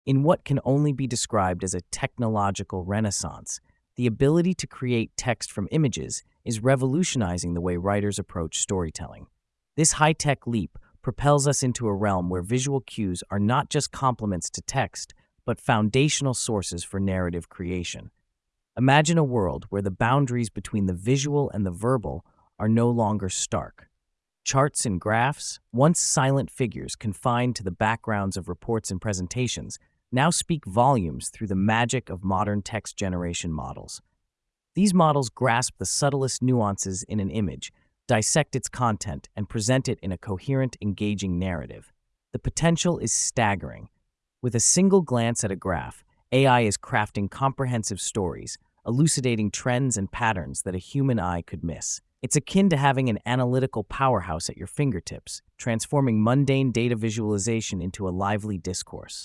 In what can only be described as a technological renaissance, the ability to create text from images is revolutionizing the way writers approach storytelling. This high-tech leap propels us into a realm where visual cues are not just complements to text, but foundational sources for narrative creation. Imagine a world where the boundaries between the visual and the verbal are no longer stark. Charts and graphs, once silent figures confined to the backgrounds of reports and presentations, now speak volumes through the magic of modern text generation models. These models grasp the subtlest nuances in an image, dissect its content, and present it in a coherent, engaging narrative. The potential is staggering. With a single glance at a graph, AI is crafting comprehensive stories, elucidating trends and patterns that a human eye could miss. It's akin to having an analytical powerhouse at your fingertips, transforming mundane data visualization into a lively discourse.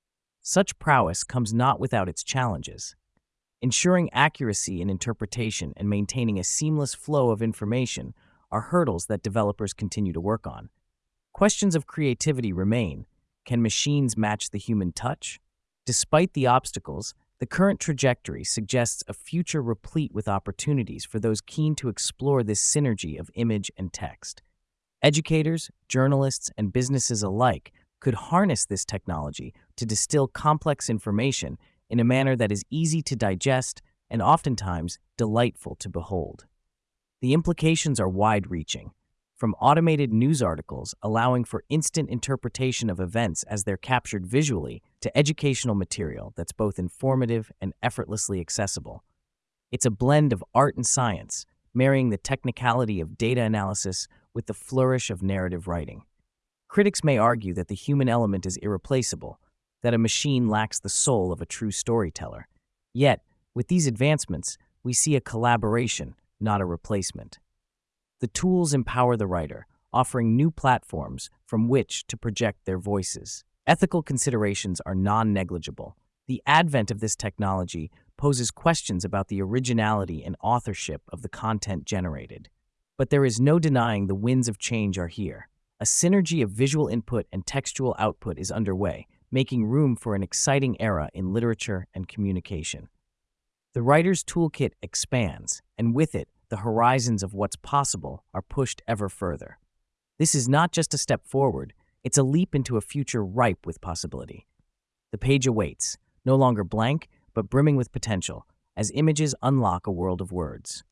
Such prowess comes not without its challenges. Ensuring accuracy in interpretation and maintaining a seamless flow of information are hurdles that developers continue to work on. Questions of creativity remain. Can machines match the human touch? Despite the obstacles, the current trajectory suggests a future replete with opportunities for those keen to explore this synergy of image and text. Educators, journalists, and businesses alike could harness this technology to distill complex information in a manner that is easy to digest and oftentimes delightful to behold. The implications are wide-reaching, from automated news articles allowing for instant interpretation of events as they're captured visually to educational material that's both informative and effortlessly accessible. It's a blend of art and science, marrying the technicality of data analysis with the flourish of narrative writing. Critics may argue that the human element is irreplaceable, that a machine lacks the soul of a true storyteller. Yet, with these advancements, we see a collaboration, not a replacement. The tools empower the writer, offering new platforms from which to project their voices. Ethical considerations are non-negligible. The advent of this technology poses questions about the originality and authorship of the content generated. But there is no denying the winds of change are here. A synergy of visual input and textual output is underway, making room for an exciting era in literature and communication. The writer's toolkit expands, and with it, the horizons of what's possible are pushed ever further. This is not just a step forward, it's a leap into a future ripe with possibility. The page awaits, no longer blank, but brimming with potential, as images unlock a world of words.